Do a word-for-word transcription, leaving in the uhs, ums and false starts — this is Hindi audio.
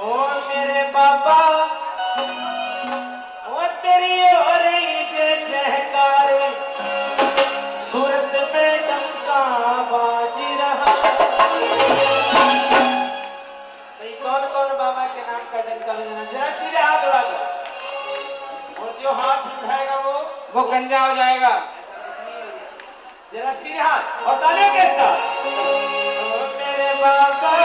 ओ मेरे बाबा वो तेरी हो रही जय जयकारे सूरत में डंका बाज रहा। भाई कौन कौन बाबा के नाम का डंका बजाना, जरा सीधे हाथ उड़ा दो और जो हाथ उठाएगा वो वो गंजा हो जाएगा। जरा सीधे हाथ और तालियों के साथ। ओ मेरे बाबा